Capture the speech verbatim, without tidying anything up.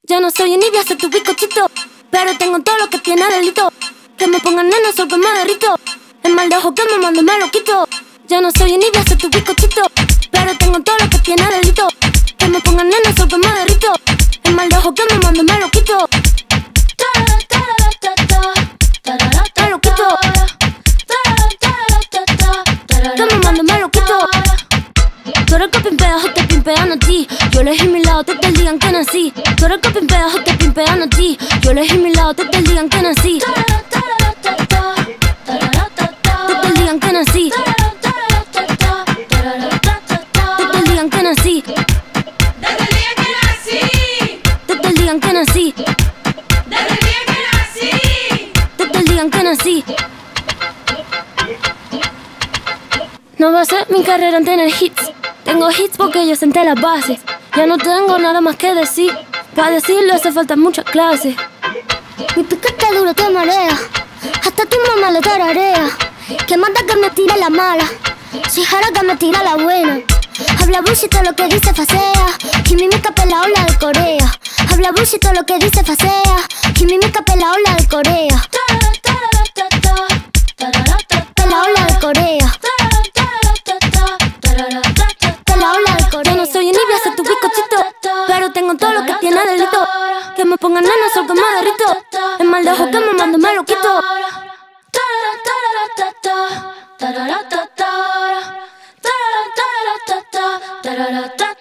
Ya no soy envidia, soy tu bizcochito, pero tengo todo lo que tiene delito. Que me pongan nena, soy que me derrito. El mal de ojo que me mando me lo quito. Ya no soy envidia, soy tu bizcochito, pero tengo todo lo que tiene delito. Que me pongan nena, soy que me derrito. El mal de ojo que me mando me lo quito. Me lo quito. Que me mando me lo quito. Tú eres que pimpeas o te pimpean a ti. Yo elegí mi lado, te te digan que nací. Tú eres que pimpeas o te pimpean a ti. Yo elegí mi lado, te te digan que nací. Te te digan que nací. Te te digan que nací. Te te digan que nací. Te te digan que nací. No va a ser mi carrera en tener hits. Tengo hits porque yo senté las bases. Ya no tengo nada más que decir. Para decirlo hace falta muchas clases. Mi piquete duro te marea, hasta tu mamá lo tararea. Que manda que me tire la mala, si jara que me tira la buena. Habla bullshit todo lo que dice facea, y mímica pela ola de Corea. Habla bullshit todo lo que dice facea, y mímica pela ola de Corea. Pela ola de Corea. Yo no soy envidia, soy tu bizcochito, pero tengo todo lo que tiene delito. Que me pongan nena, soy que me derrito. El mal de ojo que me mando me lo quito. Ta-da-da-da-da-da.